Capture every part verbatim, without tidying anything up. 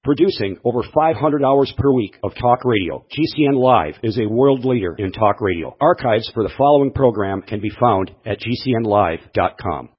Producing over five hundred hours per week of talk radio, G C N Live is a world leader in talk radio. Archives for the following program can be found at G C N live dot com.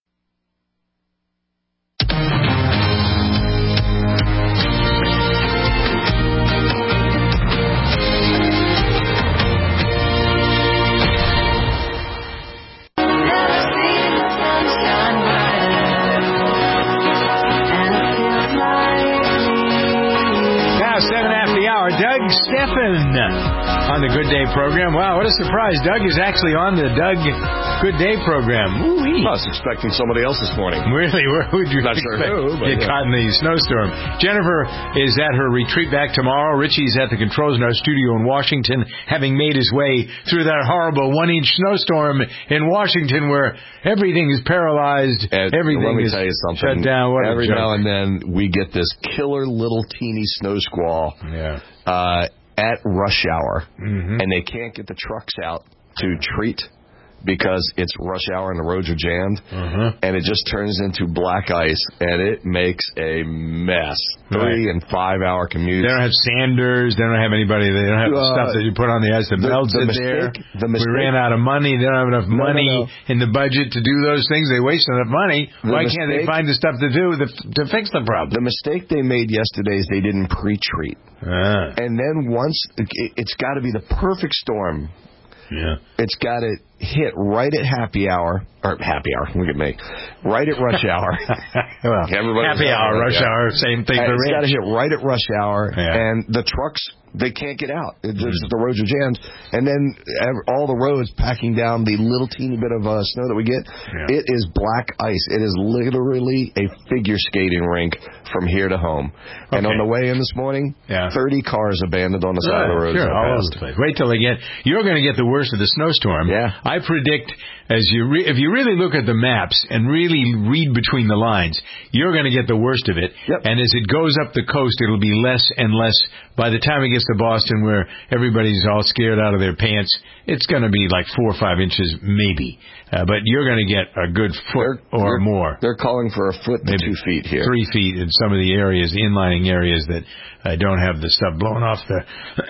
Doug Stephan on the Good Day program. Wow, what a surprise. Doug is actually on the Doug Good Day program. Ooh-wee. I was expecting somebody else this morning. Really? Where would you Not expect? sure who, but Get yeah. caught in the snowstorm. Jennifer is at her retreat back tomorrow. Richie's at the controls in our studio in Washington, having made his way through that horrible one-inch snowstorm in Washington where everything is paralyzed. And everything let me is tell you something. shut down. What Every a joke. now and then we get this killer little teeny snow squall. Yeah. Uh, at rush hour, mm-hmm. and they can't get the trucks out to treat because it's rush hour and the roads are jammed, uh-huh. and it just turns into black ice, and it makes a mess. Three right. and five hour commutes. They don't have sanders. They don't have anybody. They don't have the uh, stuff that you put on the ice that the, melts the in mistake, there. The mistake, we ran out of money. They don't have enough no, money no, no. in the budget to do those things. They waste enough money. The Why mistake, can't they find the stuff to do the, to fix the problem? The mistake they made yesterday is they didn't pre-treat. Ah. And then once, it, it's got to be the perfect storm. Yeah. It's got to hit right at happy hour, or happy hour, look at me, right at rush hour. well, happy hour, rush hour, same thing for It's got to Rich. hit right at rush hour, yeah. and the trucks, they can't get out. It's just Mm. the roads are jammed. And then all the roads packing down the little teeny bit of uh, snow that we get, yeah. it is black ice. It is literally a figure skating rink from here to home. Okay. And on the way in this morning, yeah. thirty cars abandoned on the side uh, of the road. Sure, all over the place. Wait till they get, you're going to get the worst of the snowstorm. Yeah. I predict, as you re, if you really look at the maps and really read between the lines, you're going to get the worst of it. Yep. And as it goes up the coast, it'll be less and less. By the time it gets to Boston, where everybody's all scared out of their pants, it's going to be like four or five inches, maybe. Uh, but you're going to get a good foot they're, or they're, more. They're calling for a foot to maybe two feet here. Three feet in some of the areas, the inlining areas that uh, don't have the stuff blown off the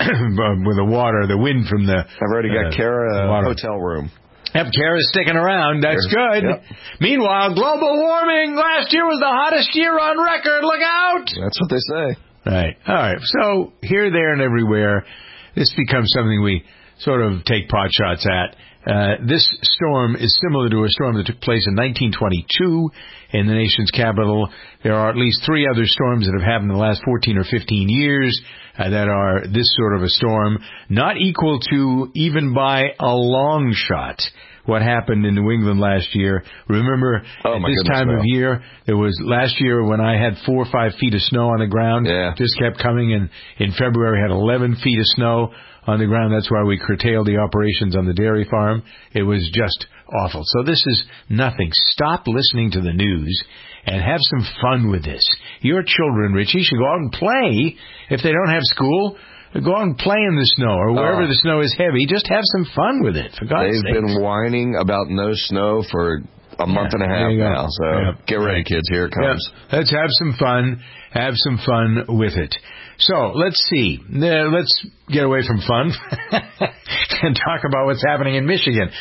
with the water, the wind from the. I've already got uh, Kara a water. hotel room. Yep, Kara's sticking around. That's Kara's, good. Yep. Meanwhile, global warming last year was the hottest year on record. Look out! That's what they say. Right. All right. So here, there, and everywhere, this becomes something we sort of take pot shots at. Uh, this storm is similar to a storm that took place in nineteen twenty-two in the nation's capital. There are at least three other storms that have happened in the last fourteen or fifteen years uh, that are this sort of a storm, not equal to, even by a long shot, what happened in New England last year. Remember, oh, at my this goodness, time no. of year, there was last year when I had four or five feet of snow on the ground. Yeah. Just kept coming, and in February had eleven feet of snow on the ground. That's why we curtailed the operations on the dairy farm. It was just awful. So this is nothing. Stop listening to the news and have some fun with this. Your children, Richie, should go out and play. If they don't have school, go out and play in the snow or wherever uh, the snow is heavy. Just have some fun with it, for God's sake. They've been whining about no snow for a month yeah, and a half now. So yeah. get ready, kids. Here it comes. Yeah. Let's have some fun. Have some fun with it. So let's see. Uh, let's get away from fun and talk about what's happening in Michigan.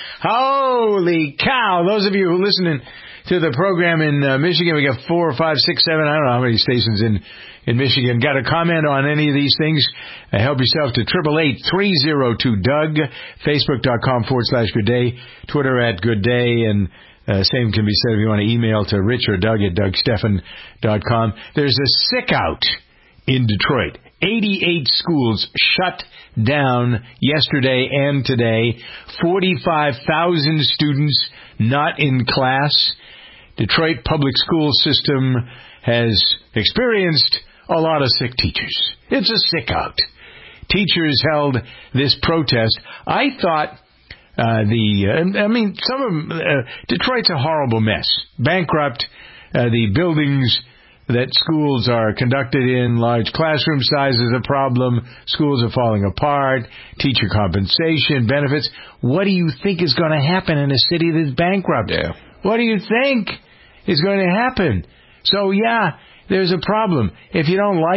Holy cow! Those of you who listen to the program in uh, Michigan, we got four or five, six, seven, I don't know how many stations in, in Michigan. Got a comment on any of these things? Uh, help yourself to triple eight three zero two Doug, Facebook.com forward slash Good Day, Twitter at Good Day, and Uh, same can be said if you want to email to Rich or Doug at Doug Stephan dot com. There's a sick out in Detroit. eighty-eight schools shut down yesterday and today. forty-five thousand students not in class. Detroit public school system has experienced a lot of sick teachers. It's a sick out. Teachers held this protest. I thought... Uh, the, uh, I mean, some of them, uh, Detroit's a horrible mess. Bankrupt, uh, the buildings that schools are conducted in, large classroom sizes a problem, schools are falling apart, teacher compensation, benefits. What do you think is going to happen in a city that's bankrupt? Yeah. What do you think is going to happen? So, yeah, there's a problem. If you don't like it,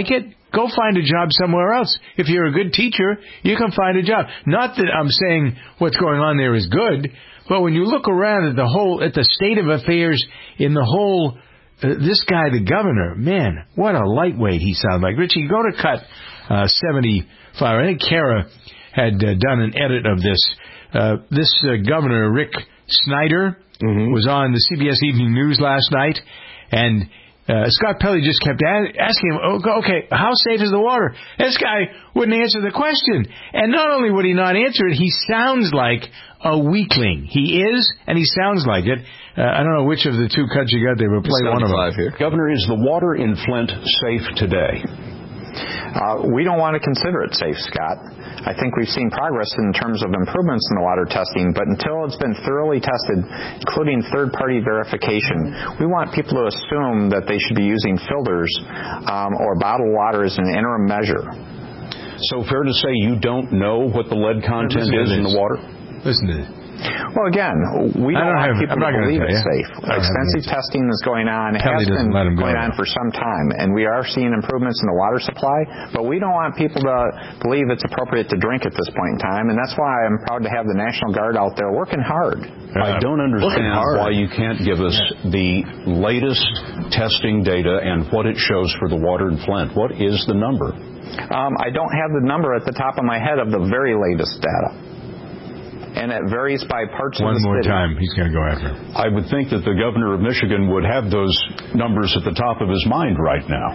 go find a job somewhere else. If you're a good teacher, you can find a job. Not that I'm saying what's going on there is good, but when you look around at the whole, at the state of affairs in the whole, uh, this guy, the governor, man, what a lightweight he sounds like. Richie, go to cut uh, seventy-five. I think Kara had uh, done an edit of this. Uh, this uh, governor, Rick Snyder, mm-hmm. was on the C B S Evening News last night, and uh, Scott Pelley just kept a- asking him, oh, okay, how safe is the water? This guy wouldn't answer the question. And not only would he not answer it, he sounds like a weakling. He is, and he sounds like it. Uh, I don't know which of the two cuts you got there, but play one of them. Here. Governor, is the water in Flint safe today? Uh, we don't want to consider it safe, Scott. I think we've seen progress in terms of improvements in the water testing, but until it's been thoroughly tested, including third-party verification, we want people to assume that they should be using filters um, or bottled water as an interim measure. So fair to say you don't know what the lead content is in the water? Listen to this. Well, again, we don't, don't want have, people to believe it's safe. Extensive testing is going on, has been going on for some time, and we are seeing improvements in the water supply, but we don't want people to believe it's appropriate to drink at this point in time, and that's why I'm proud to have the National Guard out there working hard. I don't understand why you can't give us the latest testing data and what it shows for the water in Flint. What is the number? Um, I don't have the number at the top of my head of the very latest data. And it varies by parts One of the city. One more time, he's going to go after him. I would think that the governor of Michigan would have those numbers at the top of his mind right now.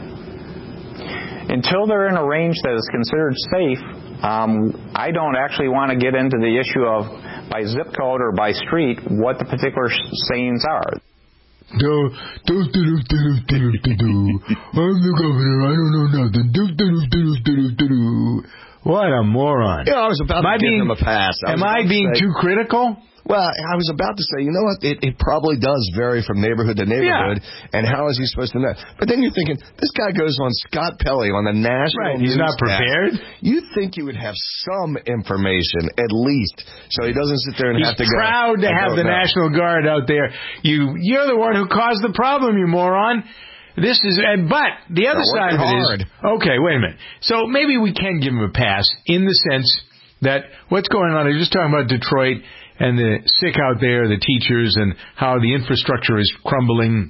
Until they're in a range that is considered safe, um, I don't actually want to get into the issue of, by zip code or by street, what the particular sayings are. Do, do, do, do, do, do, do, do. I'm the governor, I don't know nothing. Do, do, do, do, do, do, do. What a moron. Yeah, I was about am to give being, him a pass. I am I being say, too critical? Well, I was about to say, you know what? It, it probably does vary from neighborhood to neighborhood, yeah. And how is he supposed to know? But then you're thinking, this guy goes on Scott Pelley on the national right, he's not prepared. You think you would have some information, at least, so he doesn't sit there and he's have to go. He's proud to have the know. National Guard out there. You, you're the one who caused the problem, you moron. This is, and but the other side of it hard. is, okay, wait a minute. So maybe we can give him a pass in the sense that what's going on, I'm just talking about Detroit and the sick out there, the teachers, and how the infrastructure is crumbling.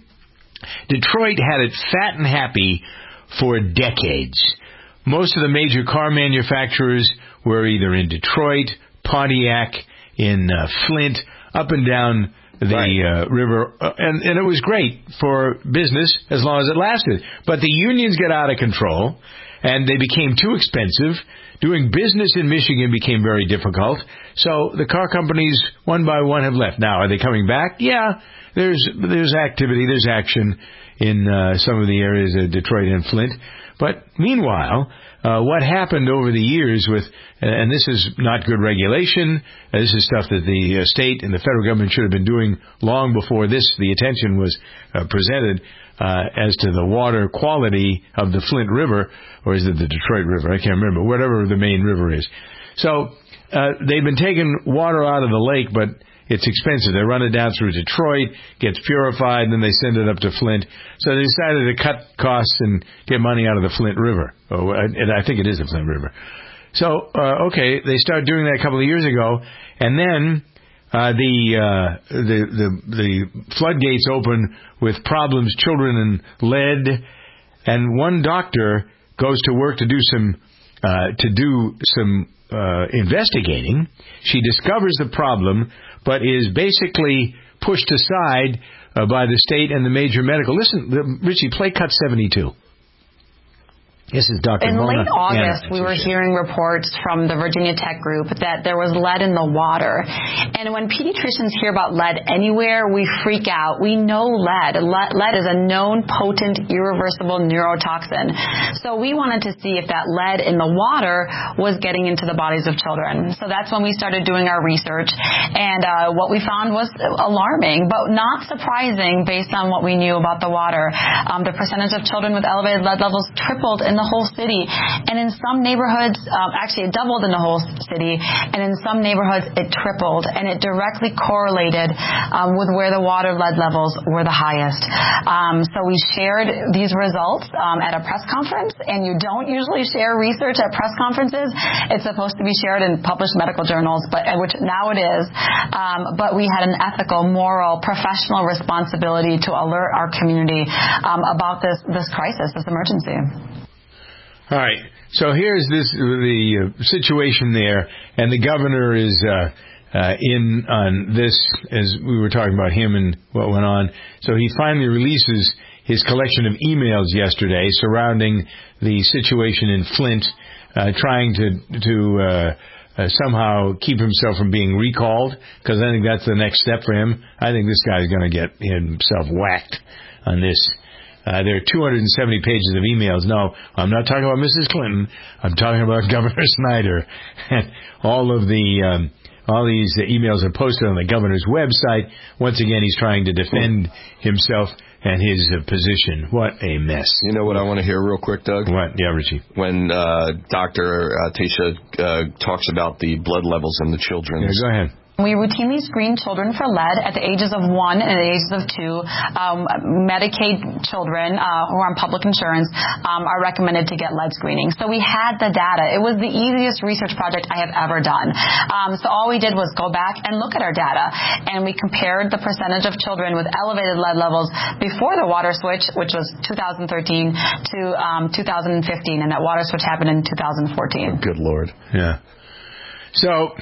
Detroit had it fat and happy for decades. Most of the major car manufacturers were either in Detroit, Pontiac, in uh, Flint, up and down the right. uh, river, uh, and, and it was great for business as long as it lasted. But the unions got out of control, and they became too expensive. Doing business in Michigan became very difficult. So the car companies, one by one, have left. Now, are they coming back? Yeah, there's there's activity, there's action in uh, some of the areas of Detroit and Flint. But meanwhile, uh, what happened over the years with, uh, and this is not good regulation, uh, this is stuff that the uh, state and the federal government should have been doing long before this, the attention was uh, presented uh, as to the water quality of the Flint River, or is it the Detroit River? I can't remember, whatever the main river is. So uh, they've been taking water out of the lake, but it's expensive. They run it down through Detroit, gets purified, and then they send it up to Flint. So they decided to cut costs and get money out of the Flint River. Oh, and I think it is the Flint River. So, uh, okay, they started doing that a couple of years ago, and then uh, the, uh, the the the floodgates open with problems, children and lead, and one doctor goes to work to do some uh, to do some uh, investigating. She discovers the problem, but is basically pushed aside uh, by the state and the major medical. Listen, the, Richie, play cut seventy-two. This is Doctor In Mona late August, Anna. we were hearing reports from the Virginia Tech Group that there was lead in the water. And when pediatricians hear about lead anywhere, we freak out. We know lead. Lead is a known, potent, irreversible neurotoxin. So we wanted to see if that lead in the water was getting into the bodies of children. So that's when we started doing our research. And uh, what we found was alarming, but not surprising based on what we knew about the water. Um, the percentage of children with elevated lead levels tripled in in the whole city. And in some neighborhoods, um, actually it doubled in the whole city, and in some neighborhoods it tripled, and it directly correlated um, with where the water lead levels were the highest. Um, so we shared these results um, at a press conference, and you don't usually share research at press conferences. It's supposed to be shared in published medical journals, but which now it is. Um, but we had an ethical, moral, professional responsibility to alert our community um, about this this crisis, this emergency. All right. So here's this the uh, situation there, and the governor is uh, uh, in on this as we were talking about him and what went on. So he finally releases his collection of emails yesterday surrounding the situation in Flint, uh, trying to to uh, uh, somehow keep himself from being recalled, because I think that's the next step for him. I think this guy's going to get himself whacked on this. Uh, there are two hundred seventy pages of emails. No, I'm not talking about Missus Clinton. I'm talking about Governor Snyder. And all of the, um, all these emails are posted on the governor's website. Once again, he's trying to defend himself and his uh, position. What a mess. You know what I want to hear real quick, Doug? What? Yeah, Richie. When uh, Doctor Uh, Tasha uh, talks about the blood levels in the children. Yeah, go ahead. We routinely screen children for lead at the ages of one and the ages of two. Um, Medicaid children uh, who are on public insurance um, are recommended to get lead screening. So we had the data. It was the easiest research project I have ever done. Um, so all we did was go back and look at our data, and we compared the percentage of children with elevated lead levels before the water switch, which was two thousand thirteen, to um, two thousand fifteen, and that water switch happened in two thousand fourteen. Oh, good Lord. Yeah. So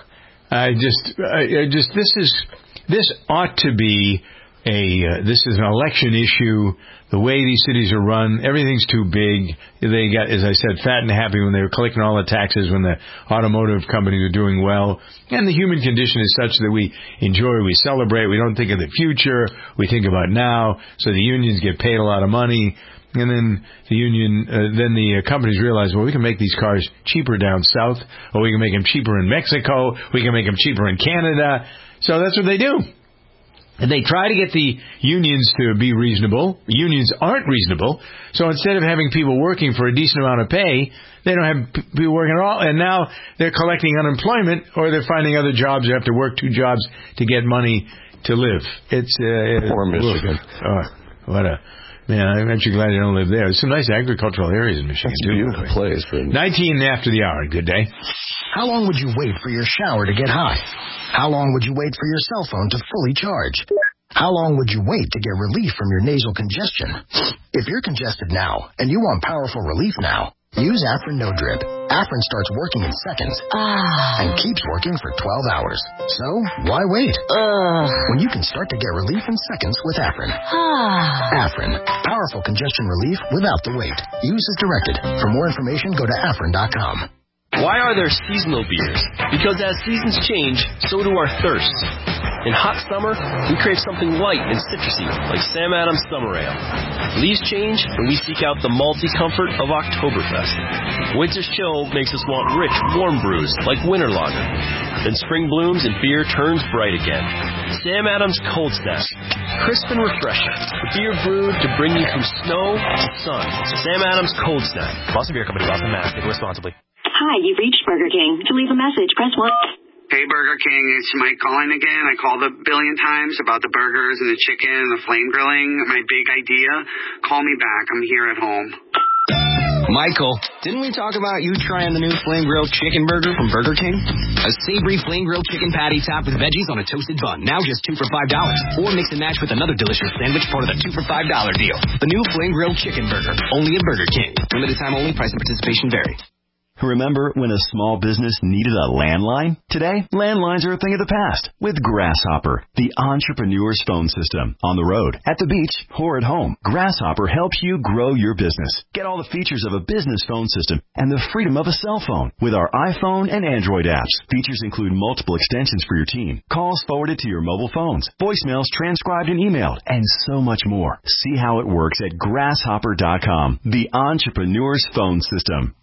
I just, I just, this is, this ought to be a, uh, this is an election issue. The way these cities are run, everything's too big. They got, as I said, fat and happy when they were collecting all the taxes, when the automotive companies are doing well. And the human condition is such that we enjoy, we celebrate, we don't think of the future, we think about now. So the unions get paid a lot of money. And then the union, uh, then the uh, companies realize, well, we can make these cars cheaper down south, or we can make them cheaper in Mexico, we can make them cheaper in Canada. So that's what they do. And they try to get the unions to be reasonable. Unions aren't reasonable. So instead of having people working for a decent amount of pay, they don't have p- people working at all. And now they're collecting unemployment, or they're finding other jobs. They have to work two jobs to get money to live. It's uh, Poor Michigan. Oh, what a... Man, I'm actually glad I don't live there. There's some nice agricultural areas in Michigan, That's too. a beautiful place. For nineteen after the hour. Good day. How long would you wait for your shower to get hot? How long would you wait for your cell phone to fully charge? How long would you wait to get relief from your nasal congestion? If you're congested now and you want powerful relief now, use Afrin No Drip. Afrin starts working in seconds Ah. and keeps working for twelve hours. So, why wait? Ugh. When you can start to get relief in seconds with Afrin. Ah. Afrin. Powerful congestion relief without the wait. Use as directed. For more information, go to afrin dot com. Why are there seasonal beers? Because as seasons change, so do our thirsts. In hot summer, we crave something light and citrusy, like Sam Adams Summer Ale. Leaves change, and we seek out the malty comfort of Oktoberfest. Winter's chill makes us want rich, warm brews, like Winter Lager. Then spring blooms and beer turns bright again. Sam Adams Cold Snap. Crisp and refreshing. The beer brewed to bring you from snow to sun. Sam Adams Cold Snap. Boston Beer Company, Boston, Mass. Drink responsibly. Hi, you've reached Burger King. To leave a message, press one. Hey, Burger King, it's Mike calling again. I called a billion times about the burgers and the chicken and the flame grilling. My big idea. Call me back. I'm here at home. Michael, didn't we talk about you trying the new flame grilled chicken burger from Burger King? A savory flame grilled chicken patty topped with veggies on a toasted bun. Now just two for five dollars. Or mix and match with another delicious sandwich, part of the two for five dollar deal. The new flame grilled chicken burger. Only at Burger King. Limited time only. Price and participation vary. Remember when a small business needed a landline? Today, landlines are a thing of the past with Grasshopper, the entrepreneur's phone system. On the road, at the beach, or at home, Grasshopper helps you grow your business. Get all the features of a business phone system and the freedom of a cell phone with our iPhone and Android apps. Features include multiple extensions for your team, calls forwarded to your mobile phones, voicemails transcribed and emailed, and so much more. See how it works at grasshopper dot com, the entrepreneur's phone system.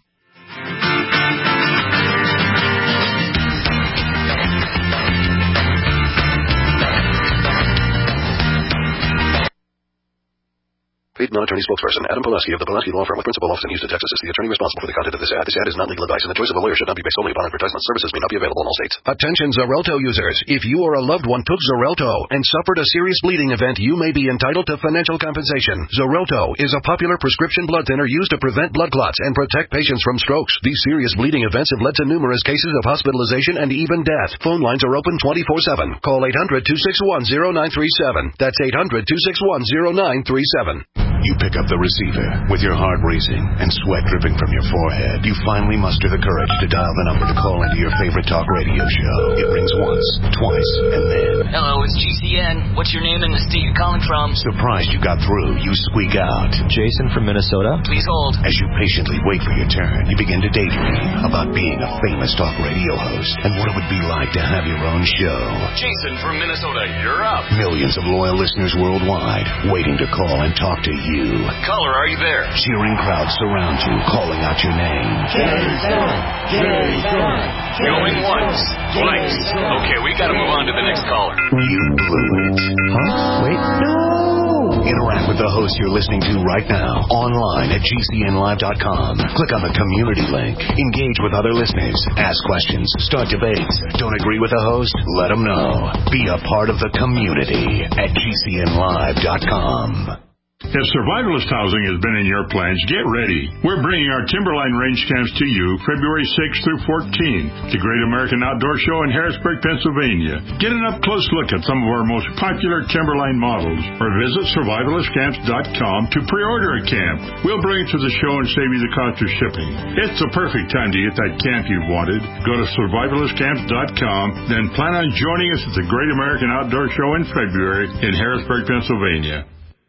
Paid non-attorney spokesperson Adam Pulaski of the Pulaski Law Firm with principal office in Houston, Texas is the attorney responsible for the content of this ad. This ad is not legal advice, and the choice of a lawyer should not be based solely upon advertisement. Services may not be available in all states. Attention Xarelto users. If you or a loved one took Xarelto and suffered a serious bleeding event, you may be entitled to financial compensation. Xarelto is a popular prescription blood thinner used to prevent blood clots and protect patients from strokes. These serious bleeding events have led to numerous cases of hospitalization and even death. Phone lines are open twenty-four seven. Call eight hundred, two six one, zero nine three seven. That's eight hundred, two six one, zero nine three seven. You pick up the receiver with your heart racing and sweat dripping from your forehead. You finally muster the courage to dial the number to call into your favorite talk radio show. It rings once, twice, and then... Hello, it's G C N. What's your name and the state you're calling from? Surprised you got through, you squeak out. Jason from Minnesota. Please hold. As you patiently wait for your turn, you begin to daydream about being a famous talk radio host and what it would be like to have your own show. Jason from Minnesota, you're up. Millions of loyal listeners worldwide waiting to call and talk to you. Caller, are you there? Cheering crowds surround you, calling out your name. Jason! Jason! Going once, twice. Okay, we gotta move on to the next caller. You blew it. Huh? Wait, no! Interact with the host you're listening to right now, online at G C N live dot com. Click on the community link. Engage with other listeners. Ask questions. Start debates. Don't agree with the host? Let them know. Be a part of the community at G C N live dot com. If survivalist housing has been in your plans, get ready. We're bringing our Timberline range camps to you February sixth through fourteenth, the Great American Outdoor Show in Harrisburg, Pennsylvania. Get an up-close look at some of our most popular Timberline models, or visit survivalist camps dot com to pre-order a camp. We'll bring it to the show and save you the cost of shipping. It's the perfect time to get that camp you've wanted. Go to survivalist camps dot com, then plan on joining us at the Great American Outdoor Show in February in Harrisburg, Pennsylvania.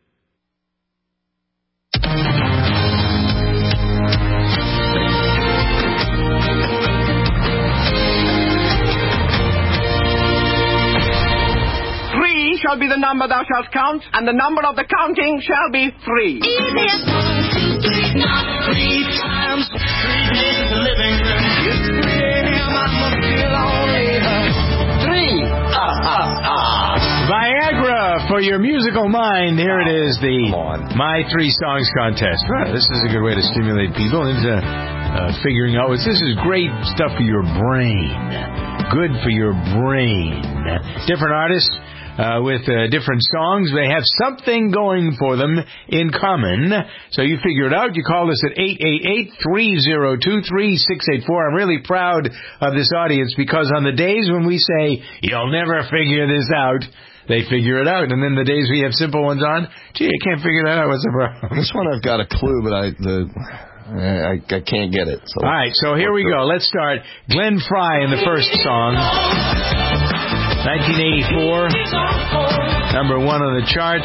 Shall be the number thou shalt count, and the number of the counting shall be three. Easiest one, two, three, not three times. Three days is a living room. It's three a.m. I must feel only three. Ah, ah, ah. Viagra for your musical mind. Here it is, the My Three Songs contest. Well, this is a good way to stimulate people into uh, figuring out what this is. Great stuff for your brain. Good for your brain. Different artists. Uh, with uh, different songs. They have something going for them in common. So you figure it out. You call us at eight eight eight, three oh two, three six eight four. I'm really proud of this audience because on the days when we say, you'll never figure this out, they figure it out. And then the days we have simple ones on, gee, I can't figure that out. What's the problem? This one I've got a clue, but I... the. I, I can't get it. So. All right, so here we go. Let's start. Glenn Frey in the first song. nineteen eighty-four, number one on the charts.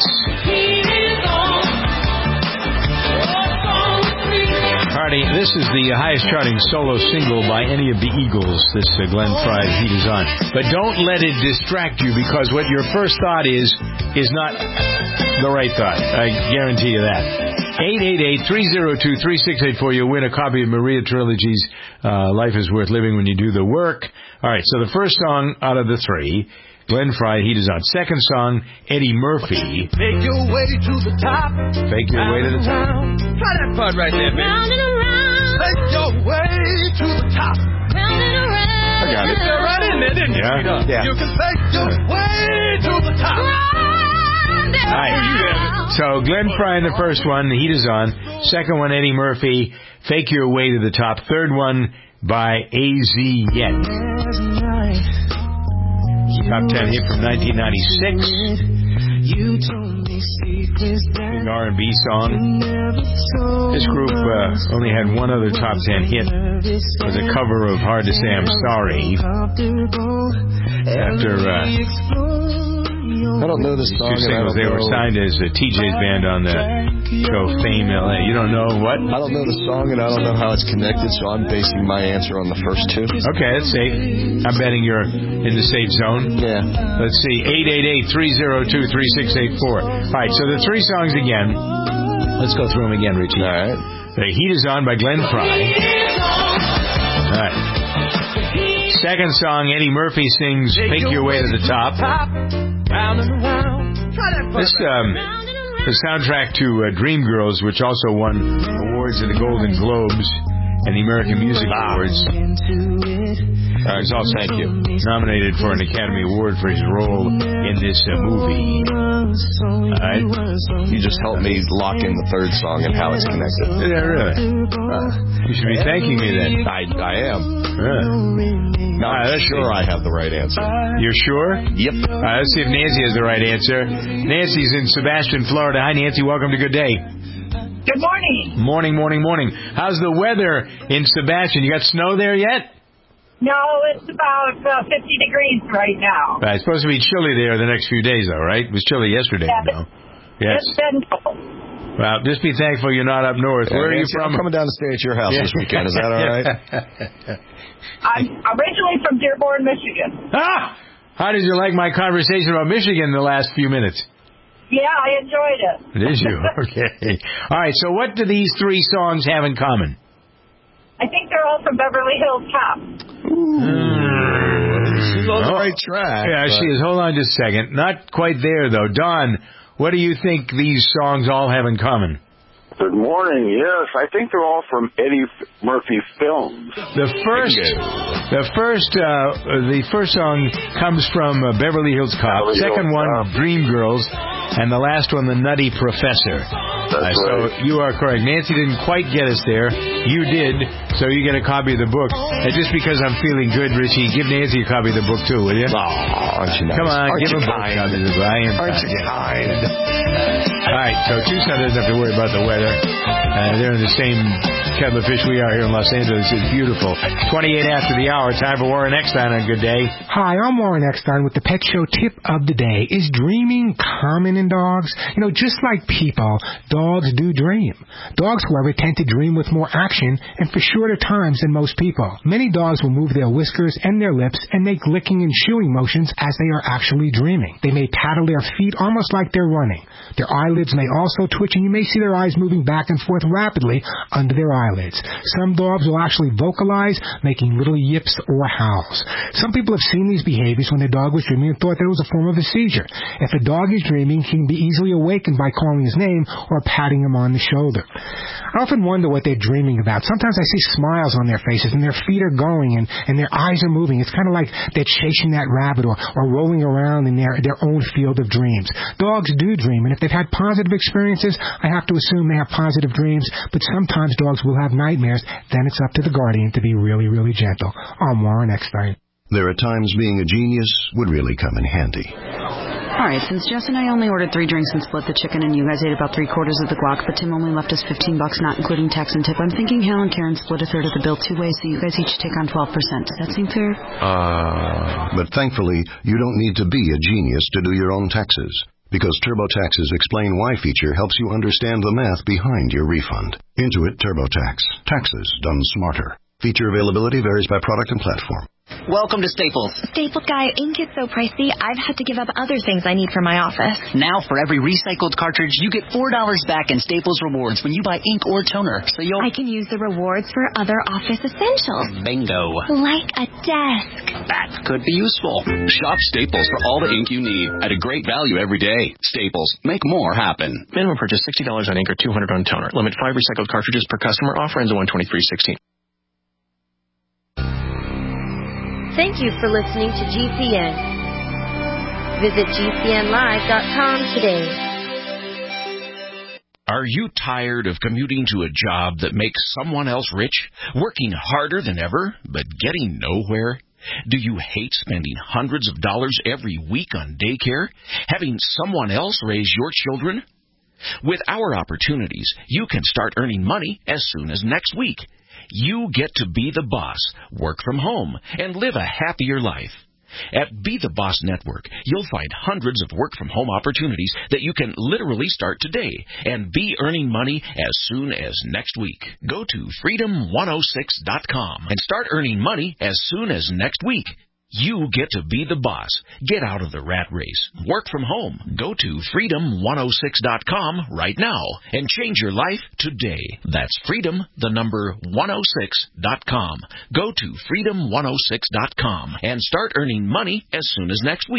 Hardy, this is the highest charting solo single by any of the Eagles, this uh, Glenn Frey, Heat Is On. But don't let it distract you, because what your first thought is, is not the right thought. I guarantee you that. eight eight eight, three oh two, three six eight four. You'll win a copy of Maria Trilogy's uh, Life is Worth Living When You Do the Work. All right, so the first song out of the three, Glenn Frey, Heat Is On. Second song, Eddie Murphy. Make your way to the top. Fake your way to the top. Try that part right there, man. Round and around. Make your way to the top. Round and around. I got it. You're right in there, didn't you? Yeah. yeah. You can make your way to the top. Round and All right. around. So Glenn Frey in the first one, Heat Is On. Second one, Eddie Murphy, Fake Your Way to the Top. Third one by A Z Yet. Top ten hit from nineteen ninety-six. An R and B song. This group uh, only had one other top ten hit. It was a cover of Hard to Say I'm Sorry. After uh, I don't know this song. two singles, they were signed as uh, T J's band on the show Fame L A. You don't know what? I don't know the song, and I don't know how it's connected, so I'm basing my answer on the first two. Okay, that's safe. I'm betting you're in the safe zone. Yeah. Let's see, eight eight eight, three oh two, three six eight four. All right, so the three songs again. Let's go through them again, Richie. All right. The Heat Is On by Glenn Frey. All right. Second song, Eddie Murphy sings Fake Your Way to the Top. This, um, the soundtrack to uh, Dreamgirls, which also won awards at the Golden Globes and the American Music Awards. Uh, all, thank you. Nominated for an Academy Award for his role in this uh, movie. Right. You just helped me lock in the third song and how it's connected. Yeah, really. Uh, you should be thanking me then. I, I am. Yeah. No, I'm uh, sure I have the right answer. You're sure? Yep. Uh, let's see if Nancy has the right answer. Nancy's in Sebastian, Florida. Hi, Nancy. Welcome to Good Day. Good morning. Morning, morning, morning. How's the weather in Sebastian? You got snow there yet? No, it's about uh, fifty degrees right now. Uh, it's supposed to be chilly there the next few days, though, right? It was chilly yesterday, yeah, you know. Yes. It's been cold. Well, just be thankful you're not up north. Yeah, Where are you Nancy, from? I'm coming down to stay at your house yeah. this weekend. Is that all right? I'm originally from Dearborn, Michigan. Ah! How did you like my conversation about Michigan the last few minutes? Yeah, I enjoyed it. Did you? Okay. All right, so what do these three songs have in common? I think they're all from Beverly Hills Cop. Mm. She's on the Oh. right track. Yeah, but... she is. Hold on just a second. Not quite there, though. Don, what do you think these songs all have in common? Good morning. Yes, I think they're all from Eddie Murphy films. The first, the first, uh, the first song comes from uh, Beverly Hills Cop. Beverly Second Hills one, Cop. Dreamgirls, and the last one, The Nutty Professor. That's uh, so right. you are correct. Nancy didn't quite get us there. You did, so you get a copy of the book. And just because I'm feeling good, Richie, give Nancy a copy of the book too, will you? Oh, aren't you nice? Come on, aren't give you him kind? a copy of the book. I am Aren't kind. you kind? All right, so Tucson doesn't have to worry about the weather. Uh, they're in the same kettle of fish we are here in Los Angeles. It's beautiful. twenty-eight after the hour. Time for Warren Eckstein on Good Day. Hi, I'm Warren Eckstein with the Pet Show tip of the day. Is dreaming common in dogs? You know, just like people, dogs do dream. Dogs, however, tend to dream with more action and for shorter times than most people. Many dogs will move their whiskers and their lips and make licking and chewing motions as they are actually dreaming. They may paddle their feet almost like they're running. Their eyelids may also twitch, and you may see their eyes moving back and forth rapidly under their eyelids. Some dogs will actually vocalize, making little yips or howls. Some people have seen these behaviors when their dog was dreaming and thought that it was a form of a seizure. If a dog is dreaming, he can be easily awakened by calling his name or patting him on the shoulder. I often wonder what they're dreaming about. Sometimes I see smiles on their faces, and their feet are going, and, and their eyes are moving. It's kind of like they're chasing that rabbit or, or rolling around in their, their own field of dreams. Dogs do dream, and if they've had positive experiences, I have to assume they have positive dreams, but sometimes dogs will have nightmares. Then it's up to the guardian to be really, really gentle. I'm Warren Eckstein. There are times being a genius would really come in handy. All right, since Jess and I only ordered three drinks and split the chicken, and you guys ate about three quarters of the guac, but Tim only left us fifteen bucks, not including tax and tip, I'm thinking Hal and Karen split a third of the bill two ways, so you guys each take on twelve percent. Does that seem fair? Uh, but thankfully, you don't need to be a genius to do your own taxes, because TurboTax's Explain Why feature helps you understand the math behind your refund. Intuit TurboTax. Taxes done smarter. Feature availability varies by product and platform. Welcome to Staples. Staples guy, ink is so pricey, I've had to give up other things I need for my office. Now, for every recycled cartridge, you get four dollars back in Staples Rewards when you buy ink or toner. So you'll... I can use the rewards for other office essentials. Bingo. Like a desk. That could be useful. Shop Staples for all the ink you need at a great value every day. Staples. Make more happen. Minimum purchase sixty dollars on ink or two hundred dollars on toner. Limit five recycled cartridges per customer. Offer ends on one twenty-three sixteen. Thank you for listening to G C N. Visit G C N live dot com today. Are you tired of commuting to a job that makes someone else rich, working harder than ever, but getting nowhere? Do you hate spending hundreds of dollars every week on daycare, having someone else raise your children? With our opportunities, you can start earning money as soon as next week. You get to be the boss, work from home, and live a happier life. At Be the Boss Network, you'll find hundreds of work-from-home opportunities that you can literally start today and be earning money as soon as next week. Go to freedom one oh six dot com and start earning money as soon as next week. You get to be the boss. Get out of the rat race. Work from home. Go to freedom one oh six dot com right now and change your life today. That's freedom, the number one oh six dot com. Go to freedom one oh six dot com and start earning money as soon as next week.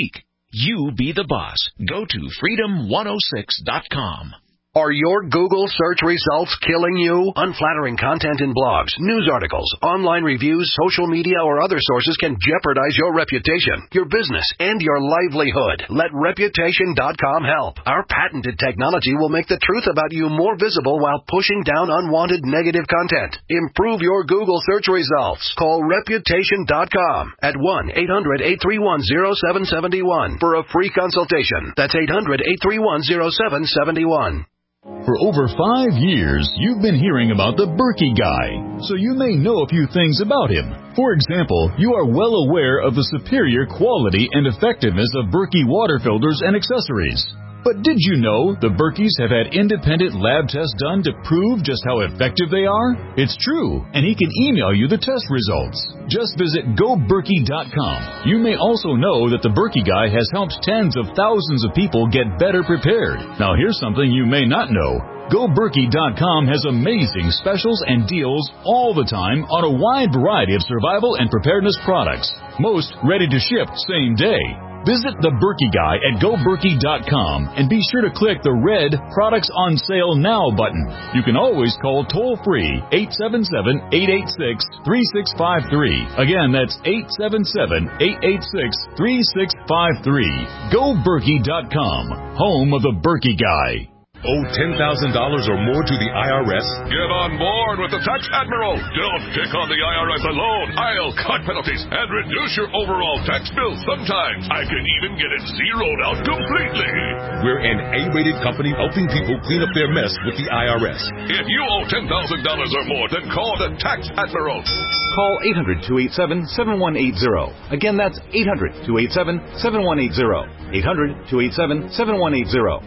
You be the boss. Go to freedom one oh six dot com. Are your Google search results killing you? Unflattering content in blogs, news articles, online reviews, social media, or other sources can jeopardize your reputation, your business, and your livelihood. Let reputation dot com help. Our patented technology will make the truth about you more visible while pushing down unwanted negative content. Improve your Google search results. Call reputation dot com at one eight hundred eight three one oh seven seven one for a free consultation. That's eight hundred eight three one oh seven seven one. For over five years, you've been hearing about the Berkey Guy, so you may know a few things about him. For example, you are well aware of the superior quality and effectiveness of Berkey water filters and accessories. But did you know the Berkeys have had independent lab tests done to prove just how effective they are? It's true, and he can email you the test results. Just visit go berkey dot com. You may also know that the Berkey Guy has helped tens of thousands of people get better prepared. Now here's something you may not know. go berkey dot com has amazing specials and deals all the time on a wide variety of survival and preparedness products. Most ready to ship same day. Visit the Berkey Guy at go berkey dot com and be sure to click the red Products on Sale Now button. You can always call toll-free eight seven seven, eight eight six, three six five three. Again, that's eight seven seven, eight eight six, three six five three. go berkey dot com, home of the Berkey Guy. Owe ten thousand dollars or more to the I R S? Get on board with the Tax Admiral. Don't pick on the I R S alone. I'll cut penalties and reduce your overall tax bill. Sometimes I can even get it zeroed out completely. We're an A-rated company helping people clean up their mess with the I R S. If you owe ten thousand dollars or more, then call the Tax Admiral. Call eight hundred, two eight seven, seven one eight zero. Again, that's eight hundred, two eight seven, seven one eight zero. eight hundred, two eight seven, seven one eight zero.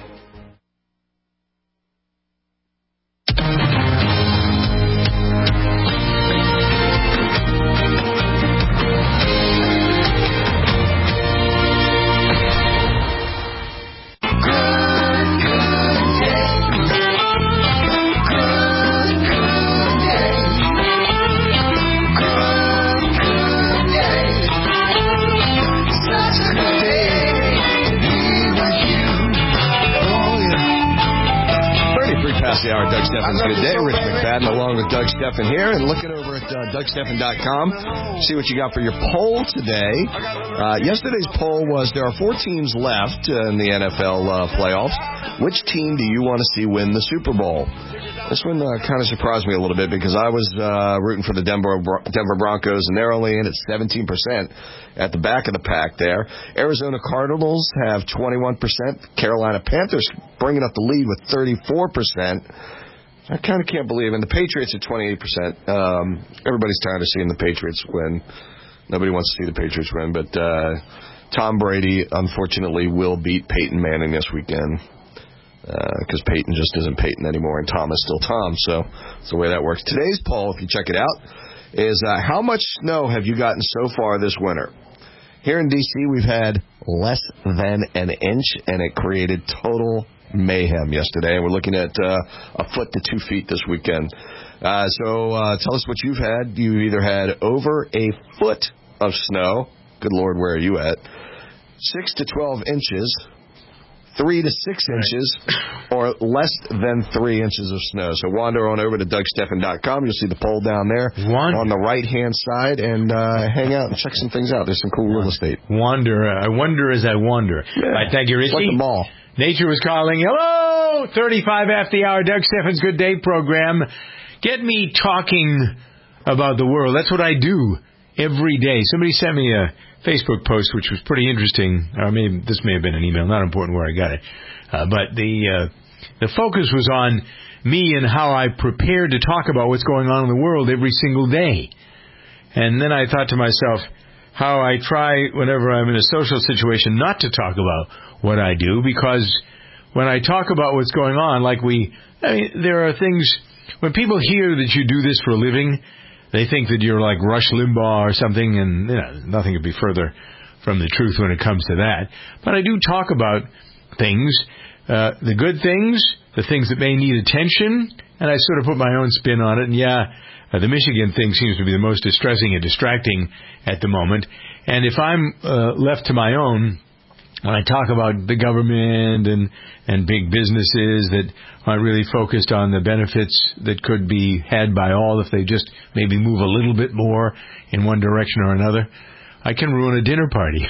The hour, Doug Steffen's Good Day. Rich McFadden along with Doug Steffen here, and looking over at uh, doug steffen dot com, see what you got for your poll today. Uh, yesterday's poll was there are four teams left uh, in the N F L uh, playoffs. Which team do you want to see win the Super Bowl? This one uh, kind of surprised me a little bit because I was uh, rooting for the Denver Denver Broncos, and they're only in at seventeen percent at the back of the pack there. Arizona Cardinals have twenty-one percent. Carolina Panthers bringing up the lead with thirty-four percent. I kind of can't believe it. And the Patriots at twenty-eight percent. Um, everybody's tired of seeing the Patriots win. Nobody wants to see the Patriots win, but uh, Tom Brady, unfortunately, will beat Peyton Manning this weekend. Because uh, Peyton just isn't Peyton anymore, and Tom is still Tom, so that's the way that works. Today's poll, if you check it out, is uh, how much snow have you gotten so far this winter? Here in D C, we've had less than an inch, and it created total mayhem yesterday. And we're looking at uh, a foot to two feet this weekend. Uh, so uh, tell us what you've had. You either had over a foot of snow. Good Lord, where are you at? Six to twelve inches. Three to six inches, or less than three inches of snow. So wander on over to doug steffen dot com. You'll see the poll down there One. on the right-hand side, and uh, hang out and check some things out. There's some cool real estate. Wander. I wonder as I wander. Yeah. Right, thank you, Richie. It's like the mall. Nature was calling. Hello! thirty-five after the hour, Doug Steffen's Good Day program. Get me talking about the world. That's what I do every day. Somebody sent me a Facebook post, which was pretty interesting. Or maybe this may have been an email. Not important where I got it. Uh, but the uh, the focus was on me and how I prepare to talk about what's going on in the world every single day. And then I thought to myself, how I try whenever I'm in a social situation not to talk about what I do, because when I talk about what's going on, like we, I mean, there are things, when people hear that you do this for a living, they think that you're like Rush Limbaugh or something, and you know, nothing could be further from the truth when it comes to that. But I do talk about things, uh, the good things, the things that may need attention, and I sort of put my own spin on it. And yeah, uh, the Michigan thing seems to be the most distressing and distracting at the moment. And if I'm uh, left to my own, when I talk about the government and, and big businesses that aren't really focused on the benefits that could be had by all if they just maybe move a little bit more in one direction or another, I can ruin a dinner party.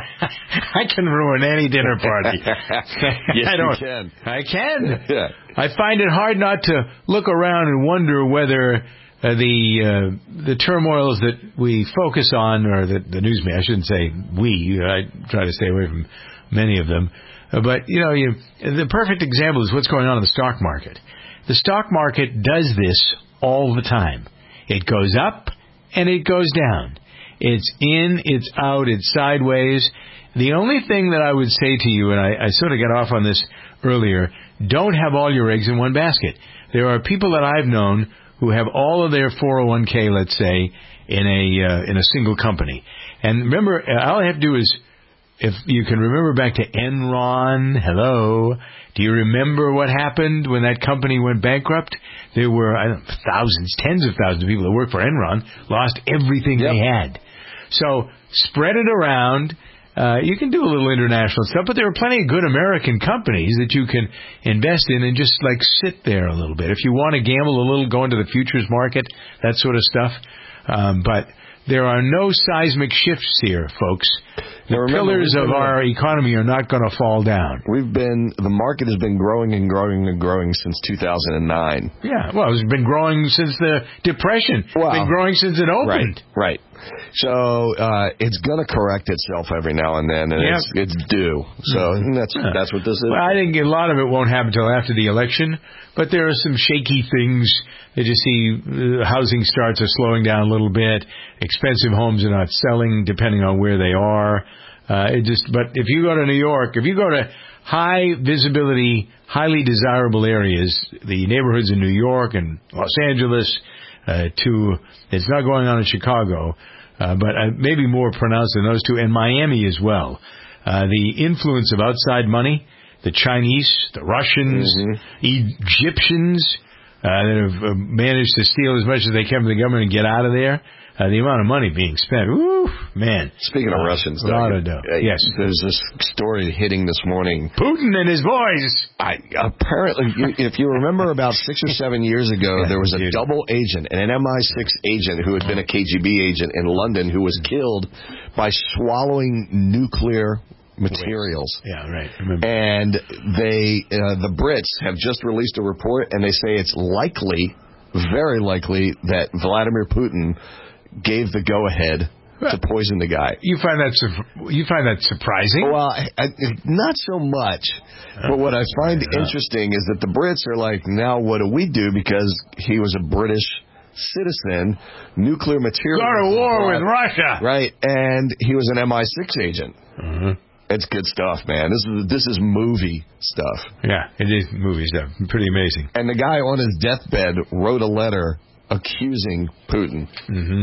I can ruin any dinner party. Yes, I don't, you can. I can. Yeah. I find it hard not to look around and wonder whether uh, the uh, the turmoils that we focus on, or the, the news media, I shouldn't say we, I try to stay away from many of them, uh, but, you know, you, the perfect example is what's going on in the stock market. The stock market does this all the time. It goes up and it goes down. It's in, it's out, it's sideways. The only thing that I would say to you, and I, I sort of got off on this earlier, don't have all your eggs in one basket. There are people that I've known who have all of their four oh one k, let's say, in a uh, in a single company. And remember, all I have to do is, if you can remember back to Enron, hello, do you remember what happened when that company went bankrupt? There were I don't know, thousands, tens of thousands of people that worked for Enron, lost everything yep. they had. So spread it around. Uh, you can do a little international stuff, but there are plenty of good American companies that you can invest in and just, like, sit there a little bit. If you want to gamble a little, go into the futures market, that sort of stuff. Um, but there are no seismic shifts here, folks. The remember, pillars of our economy are not going to fall down. We've been, the market has been growing and growing and growing since two thousand nine. Yeah, well, it's been growing since the Depression. Wow. It's been growing since it opened. Right, right. So uh, it's going to correct itself every now and then, and yep. it's, it's due. So mm-hmm. that's yeah. that's what this is. Well, I think a lot of it won't happen until after the election, but there are some shaky things that you see. Uh, housing starts are slowing down a little bit. Expensive homes are not selling, depending on where they are. Uh, it just, but if you go to New York, if you go to high visibility, highly desirable areas, the neighborhoods in New York and Los Angeles, uh, to, it's not going on in Chicago, uh, but uh, maybe more pronounced than those two, and Miami as well. Uh, the influence of outside money, the Chinese, the Russians, mm-hmm. Egyptians, uh, that have uh, managed to steal as much as they can from the government and get out of there. Uh, the amount of money being spent, woo, man. Speaking of uh, Russians, a lot of dough. Uh, yes, there's this story hitting this morning. Putin and his boys. I apparently, if you remember, about six or seven years ago, yeah, there was a dude. double agent, an M I six agent who had been a K G B agent in London, who was killed by swallowing nuclear materials. Yeah, right. Remember. And they, uh, the Brits have just released a report, and they say it's likely, very likely, that Vladimir Putin gave the go-ahead to poison the guy. You find that su- you find that surprising? Well, I, I, not so much. Uh, but what I find I interesting is that the Brits are like, now what do we do? Because he was a British citizen, nuclear material. Go to war with Russia. Right, and he was an M I six agent. Mm-hmm. It's good stuff, man. This is this is movie stuff. Yeah, it is movie stuff. Pretty amazing. And the guy on his deathbed wrote a letter accusing Putin. Mm-hmm.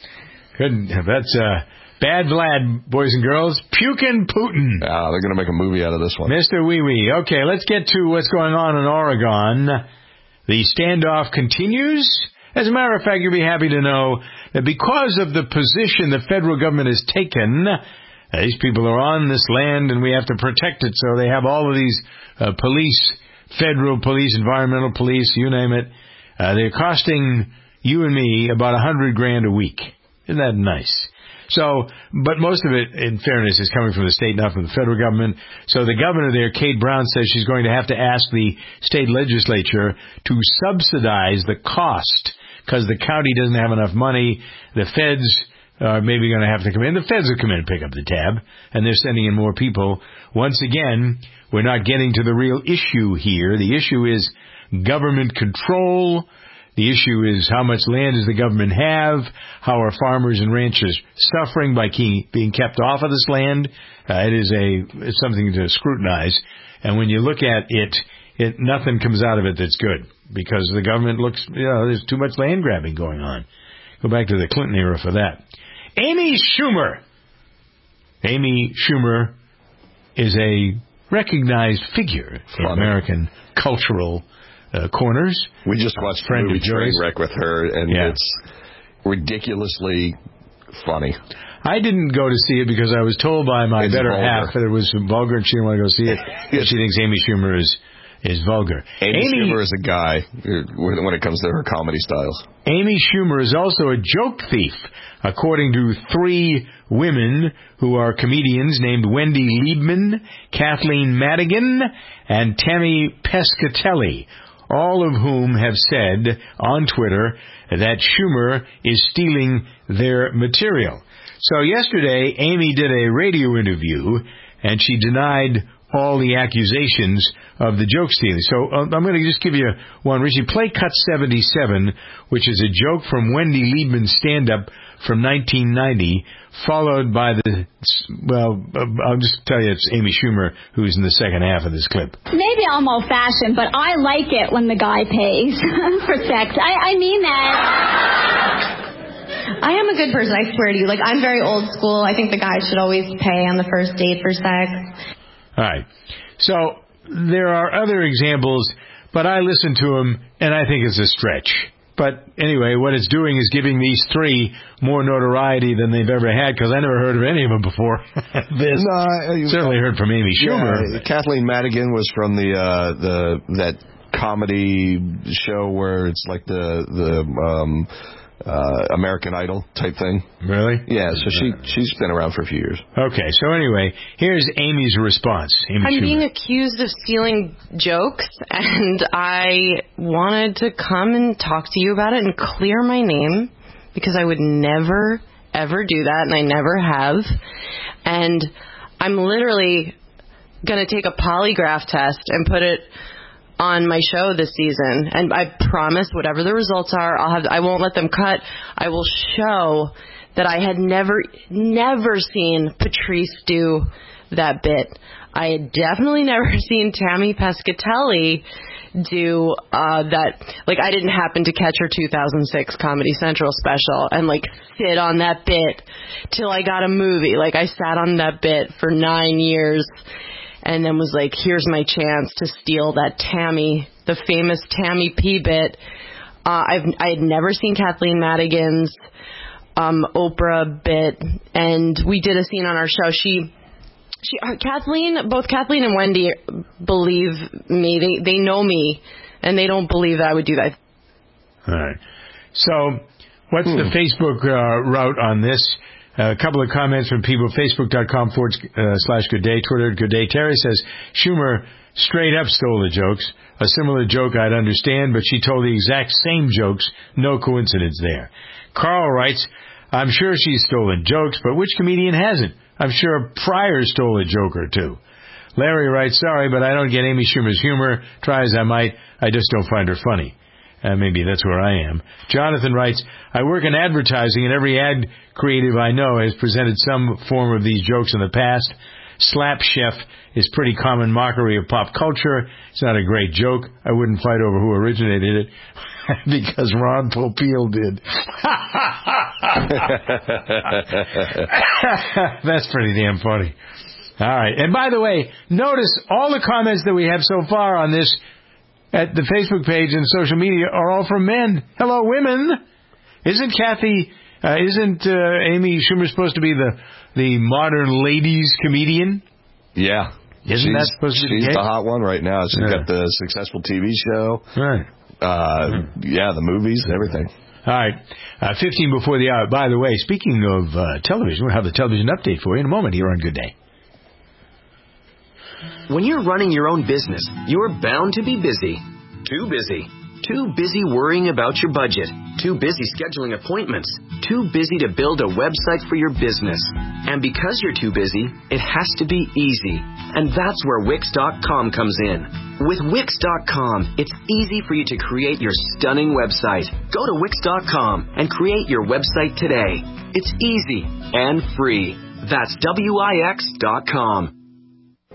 Good. That's uh, bad Vlad, boys and girls. Pukin' Putin. Ah, they're going to make a movie out of this one. Mister Wee Wee. Okay, let's get to what's going on in Oregon. The standoff continues. As a matter of fact, you'll be happy to know that because of the position the federal government has taken, uh, these people are on this land and we have to protect it, so they have all of these uh, police, federal police, environmental police, you name it. Uh, they're costing you and me about a hundred grand a week. Isn't that nice? So, but most of it, in fairness, is coming from the state, not from the federal government. So the governor there, Kate Brown, says she's going to have to ask the state legislature to subsidize the cost because the county doesn't have enough money. The feds are maybe going to have to come in. The feds will come in and pick up the tab, and they're sending in more people. Once again, we're not getting to the real issue here. The issue is government control. The issue is how much land does the government have? How are farmers and ranchers suffering by key, being kept off of this land? Uh, it is a it's something to scrutinize. And when you look at it, it, nothing comes out of it that's good because the government looks, you know, there's too much land grabbing going on. Go back to the Clinton era for that. Amy Schumer. Amy Schumer is a recognized figure in American cultural Uh, corners. We just watched the movie Trainwreck with her, and yeah. it's ridiculously funny. I didn't go to see it because I was told by my It's better vulgar. half that it was vulgar and she didn't want to go see it. She thinks Amy Schumer is, is vulgar. Amy, Amy Schumer is a guy when when it comes to her comedy styles. Amy Schumer is also a joke thief, according to three women who are comedians named Wendy Liebman, Kathleen Madigan, and Tammy Pescatelli, all of whom have said on Twitter that Schumer is stealing their material. So yesterday, Amy did a radio interview, and she denied all the accusations of the joke stealing. So uh, I'm going to just give you one. Richie, play cut seventy-seven, which is a joke from Wendy Liebman's stand-up from nineteen ninety, followed by the, well, I'll just tell you it's Amy Schumer who's in the second half of this clip. Maybe I'm old-fashioned, but I like it when the guy pays for sex. I, I mean that. I am a good person, I swear to you. Like, I'm very old school. I think the guy should always pay on the first date for sex. All right. So there are other examples, but I listen to them, and I think it's a stretch. But anyway, what it's doing is giving these three more notoriety than they've ever had, because I never heard of any of them before. This no, I, certainly heard from Amy Schumer. Yeah, Kathleen Madigan was from the uh, the that comedy show where it's like the the um, uh, American Idol type thing. Really? Yeah. So she she's been around for a few years. Okay. So anyway, here's Amy's response. Amy I'm Schumer. being accused of stealing jokes, and I wanted to come and talk to you about it and clear my name, because I would never, ever do that, and I never have. And I'm literally going to take a polygraph test and put it on my show this season. And I promise whatever the results are, I'll have, I won't let them cut. I will show that I had never, never seen Patrice do that bit. I had definitely never seen Tammy Pescatelli do uh, that. Like, I didn't happen to catch her two thousand six Comedy Central special and, like, sit on that bit till I got a movie. Like, I sat on that bit for nine years and then was like, here's my chance to steal that Tammy, the famous Tammy P bit. Uh, I've, I had never seen Kathleen Madigan's um, Oprah bit, and we did a scene on our show. She... She, uh, Kathleen, both Kathleen and Wendy believe me. They they know me, and they don't believe that I would do that. All right. So, what's hmm. the Facebook uh, route on this? Uh, a couple of comments from people. Facebook.com forward uh, slash Good Day. Twitter, Good Day. Terry says, Schumer straight up stole the jokes. A similar joke I'd understand, but she told the exact same jokes. No coincidence there. Carl writes, I'm sure she's stolen jokes, but which comedian hasn't? I'm sure Pryor stole a joke or two. Larry writes, sorry, but I don't get Amy Schumer's humor. Try as I might, I just don't find her funny. Uh, maybe that's where I am. Jonathan writes, I work in advertising, and every ad creative I know has presented some form of these jokes in the past. Slap Chef is pretty common mockery of pop culture. It's not a great joke. I wouldn't fight over who originated it. Because Ron Popeil did. That's pretty damn funny. All right. And by the way, notice all the comments that we have so far on this at the Facebook page and social media are all from men. Hello, women. Isn't Kathy, uh, isn't uh, Amy Schumer supposed to be the, the modern ladies comedian? Yeah. Isn't she's, that supposed to be the She's case? the hot one right now. She's Yeah. got the successful T V show. Right. Uh, yeah, the movies, everything. All right. Uh, fifteen before the hour. By the way, speaking of uh, television, we'll have the television update for you in a moment here on Good Day. When you're running your own business, you're bound to be busy. Too busy. Too busy worrying about your budget. Too busy scheduling appointments. Too busy to build a website for your business. And because you're too busy, it has to be easy. And that's where Wix dot com comes in. With Wix dot com, it's easy for you to create your stunning website. Go to Wix dot com and create your website today. It's easy and free. That's W I X dot com.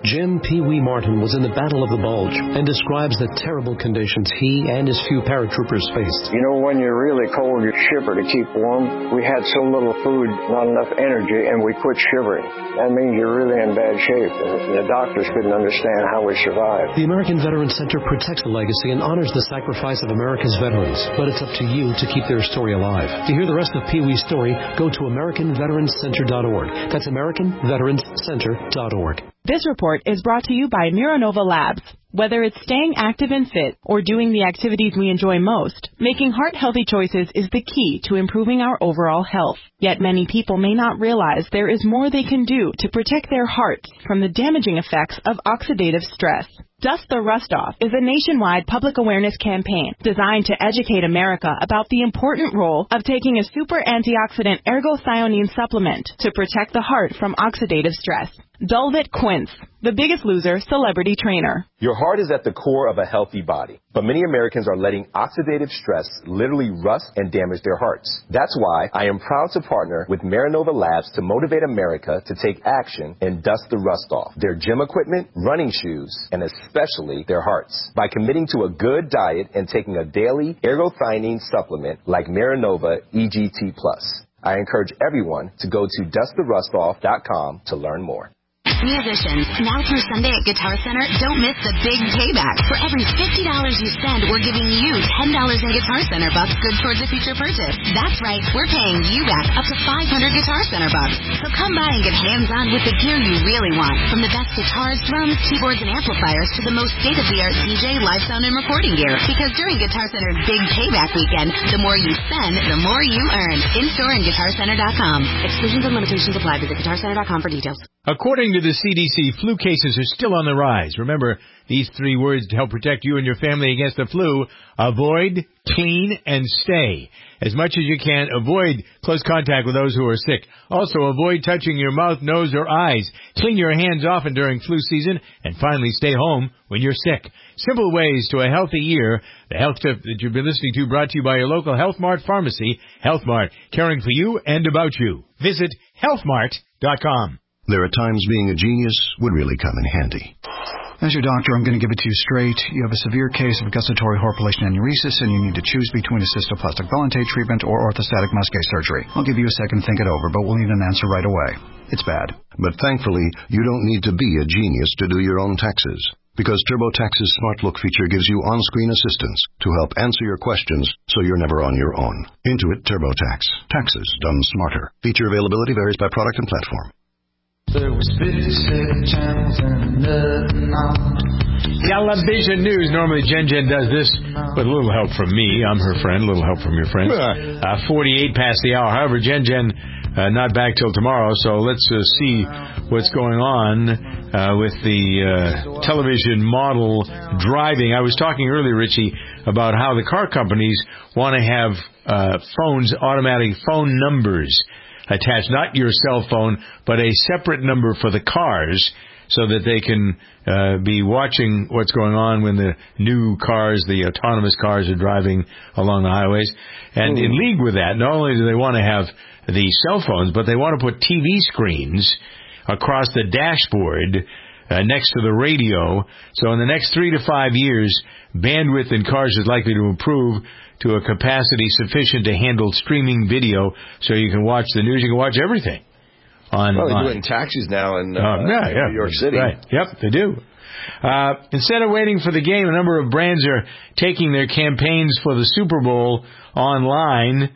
Jim Pee Wee Martin was in the Battle of the Bulge and describes the terrible conditions he and his few paratroopers faced. You know, when you're really cold, you shiver to keep warm. We had so little food, not enough energy, and we quit shivering. That means you're really in bad shape. The doctors couldn't understand how we survived. The American Veterans Center protects the legacy and honors the sacrifice of America's veterans, but it's up to you to keep their story alive. To hear the rest of Pee Wee's story, go to American Veterans Center dot org. That's American Veterans Center dot org. This report is brought to you by Miranova Labs. Whether it's staying active and fit or doing the activities we enjoy most, making heart-healthy choices is the key to improving our overall health. Yet many people may not realize there is more they can do to protect their hearts from the damaging effects of oxidative stress. Dust the Rust Off is a nationwide public awareness campaign designed to educate America about the important role of taking a super antioxidant ergothioneine supplement to protect the heart from oxidative stress. Dulvit Quince, the Biggest Loser celebrity trainer. Your heart is at the core of a healthy body, but many Americans are letting oxidative stress literally rust and damage their hearts. That's why I am proud to partner with Miranova Labs to motivate America to take action and dust the rust off their gym equipment, running shoes, and especially their hearts. By committing to a good diet and taking a daily ergothioneine supplement like Miranova E G T plus. I encourage everyone to go to dust the rust off dot com to learn more. Musicians, now through Sunday at Guitar Center, don't miss the big payback. For every fifty dollars you spend, we're giving you ten dollars in Guitar Center bucks good towards a future purchase. That's right, we're paying you back up to five hundred Guitar Center bucks. So come by and get hands-on with the gear you really want. From the best guitars, drums, keyboards, and amplifiers to the most state-of-the-art D J, live sound, and recording gear. Because during Guitar Center's big payback weekend, the more you spend, the more you earn. In-store and guitar center dot com. Exclusions and limitations apply. Visit guitar center dot com for details. According to the C D C, flu cases are still on the rise. Remember these three words to help protect you and your family against the flu. Avoid, clean, and stay. As much as you can, avoid close contact with those who are sick. Also, avoid touching your mouth, nose, or eyes. Clean your hands often during flu season. And finally, stay home when you're sick. Simple ways to a healthy year. The health tip that you've been listening to brought to you by your local Health Mart pharmacy. Health Mart, caring for you and about you. Visit health mart dot com. There are times being a genius would really come in handy. As your doctor, I'm going to give it to you straight. You have a severe case of gustatory horpulation aneurysis, and you need to choose between a cystoplastic Volante treatment or orthostatic muscular surgery. I'll give you a second to think it over, but we'll need an answer right away. It's bad. But thankfully, you don't need to be a genius to do your own taxes. Because TurboTax's Smart Look feature gives you on-screen assistance to help answer your questions so you're never on your own. Intuit TurboTax. Taxes done smarter. Feature availability varies by product and platform. There was fifty-six channels and nothing on. Television news. Normally Jen Jen does this with a little help from me. I'm her friend. A little help from your friends. Uh, forty-eight past the hour. However, Jen Jen uh, not back till tomorrow, so let's uh, see what's going on uh, with the uh, television model driving. I was talking earlier, Richie, about how the car companies want to have uh, phones, automatic phone numbers attached, not your cell phone, but a separate number for the cars so that they can uh, be watching what's going on when the new cars, the autonomous cars are driving along the highways. And Ooh. in league with that, not only do they want to have the cell phones, but they want to put T V screens across the dashboard uh, next to the radio. So in the next three to five years, bandwidth in cars is likely to improve to a capacity sufficient to handle streaming video, so you can watch the news, you can watch everything. On, well, they on. do it in taxis now in uh, uh, yeah, yeah. New York City. Right. Yep, they do. Uh, instead of waiting for the game, a number of brands are taking their campaigns for the Super Bowl online.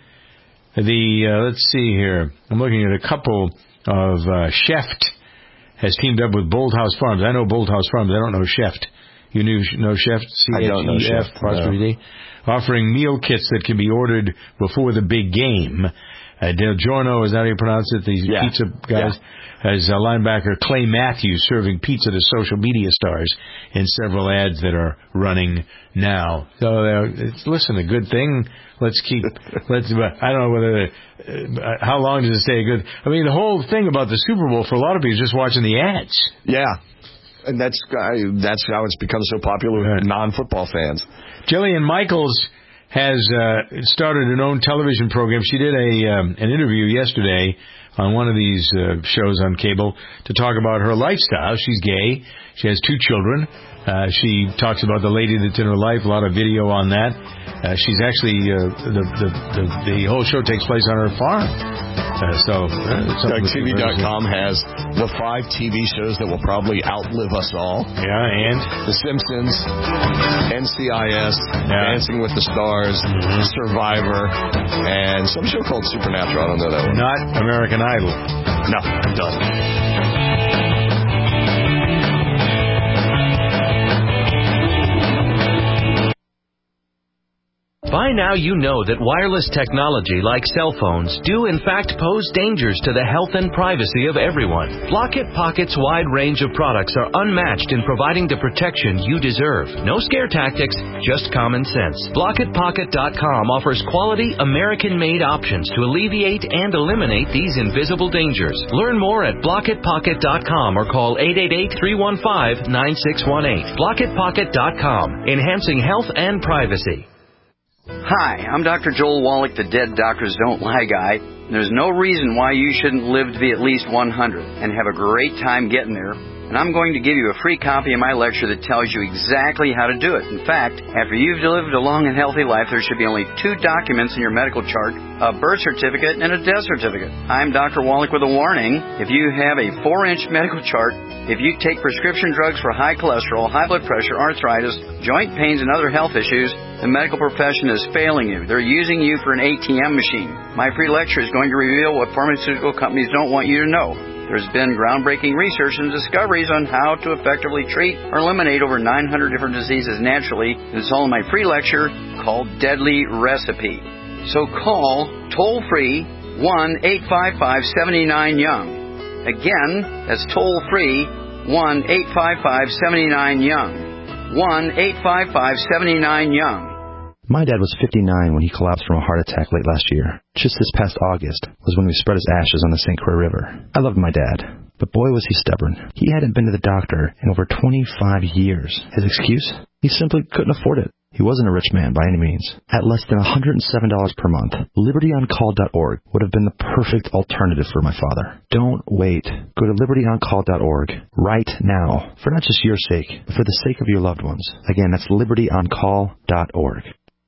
The uh, let's see here. I'm looking at a couple of uh, Cheft has teamed up with Bolthouse Farms. I know Bolthouse Farms. I don't know Cheft. You knew know Chef? C H E F apostrophe D. Offering meal kits that can be ordered before the big game. Uh, Del Giorno, is that how you pronounce it? These yeah. pizza guys. Yeah. As uh, linebacker Clay Matthews serving pizza to social media stars in several ads that are running now. So, uh, it's, listen, a good thing. Let's keep, let's, I don't know whether, uh, how long does it stay good? I mean, the whole thing about the Super Bowl for a lot of people is just watching the ads. Yeah. And that's uh, that's how it's become so popular with non-football fans. Jillian Michaels has uh, started her own television program. She did a um, an interview yesterday on one of these uh, shows on cable to talk about her lifestyle. She's gay. She has two children. Uh, she talks about the lady that's in her life, a lot of video on that. Uh, she's actually, uh, the, the, the, the whole show takes place on her farm. Uh, so, uh, Doug T V dot com has the five T V shows that will probably outlive us all. Yeah, and? The Simpsons, N C I S, yeah. Dancing with the Stars, mm-hmm. Survivor, and some show called Supernatural. I don't know that one. Not American Idol. No, done. By now you know that wireless technology like cell phones do in fact pose dangers to the health and privacy of everyone. Blockit Pocket's wide range of products are unmatched in providing the protection you deserve. No scare tactics, just common sense. Blockit Pocket dot com offers quality American-made options to alleviate and eliminate these invisible dangers. Learn more at Blockit Pocket dot com or call eight eight eight, three one five, nine six one eight. Blockit Pocket dot com, enhancing health and privacy. Hi, I'm Doctor Joel Wallach, the Dead Doctors Don't Lie guy. There's no reason why you shouldn't live to be at least one hundred and have a great time getting there. And I'm going to give you a free copy of my lecture that tells you exactly how to do it. In fact, after you've lived a long and healthy life, there should be only two documents in your medical chart, a birth certificate and a death certificate. I'm Doctor Wallach with a warning. If you have a four-inch medical chart, if you take prescription drugs for high cholesterol, high blood pressure, arthritis, joint pains, and other health issues, the medical profession is failing you. They're using you for an A T M machine. My free lecture is going to reveal what pharmaceutical companies don't want you to know. There's been groundbreaking research and discoveries on how to effectively treat or eliminate over nine hundred different diseases naturally. It's all in my free lecture called Deadly Recipe. So call toll-free one eight five five, seven nine, young. Again, that's toll-free one eight five five, seven nine, young. one eight five five, seven nine, young. My dad was fifty-nine when he collapsed from a heart attack late last year. Just this past August was when we spread his ashes on the Saint Croix River. I loved my dad, but boy was he stubborn. He hadn't been to the doctor in over twenty-five years. His excuse? He simply couldn't afford it. He wasn't a rich man by any means. At less than one hundred seven dollars per month, liberty on call dot org would have been the perfect alternative for my father. Don't wait. Go to liberty on call dot org right now, for not just your sake, but for the sake of your loved ones. Again, that's liberty on call dot org.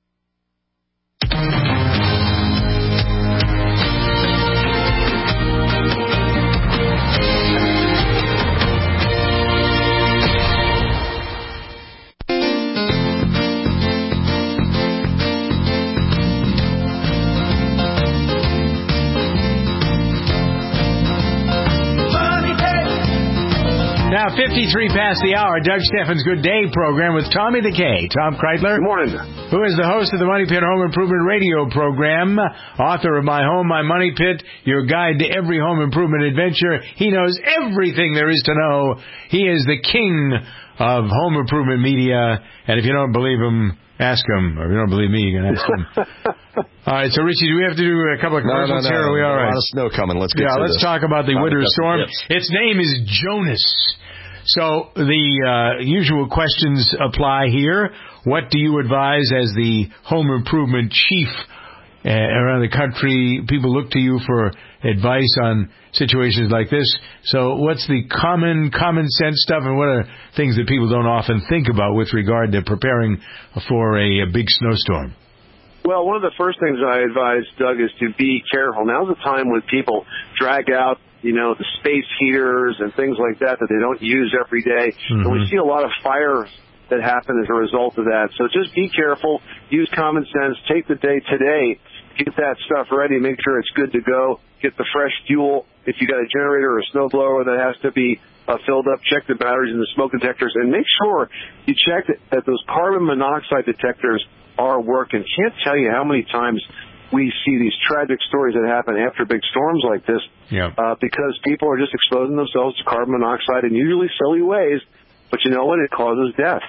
Now, fifty-three past the hour, Doug Steffens' Good Day program with Tommy the K. Tom Kreitler. Good morning. Who is the host of the Money Pit Home Improvement Radio program, author of My Home, My Money Pit, your guide to every home improvement adventure. He knows everything there is to know. He is the king of home improvement media. And if you don't believe him, ask him. Or if you don't believe me, you can ask him. All right, so Richie, do we have to do a couple of commercials no, no, no. here? Or are we all right? A lot of snow coming. Let's get yeah, to let's this. talk about the Tommy winter Duffy. storm. Yes. Its name is Jonas. So the uh, usual questions apply here. What do you advise as the home improvement chief uh, around the country? People look to you for advice on situations like this. So what's the common common sense stuff, and what are things that people don't often think about with regard to preparing for a, a big snowstorm? Well, one of the first things I advise, Doug, is to be careful. Now's the time when people drag out, you know, the space heaters and things like that that they don't use every day. Mm-hmm. And we see a lot of fires that happen as a result of that. So just be careful. Use common sense. Take the day today. Get that stuff ready. Make sure it's good to go. Get the fresh fuel. If you got a generator or a snowblower that has to be uh, filled up, check the batteries and the smoke detectors. And make sure you check that, that those carbon monoxide detectors are working. Can't tell you how many times we see these tragic stories that happen after big storms like this, yeah. uh, because people are just exposing themselves to carbon monoxide in usually silly ways, but you know what? It causes death.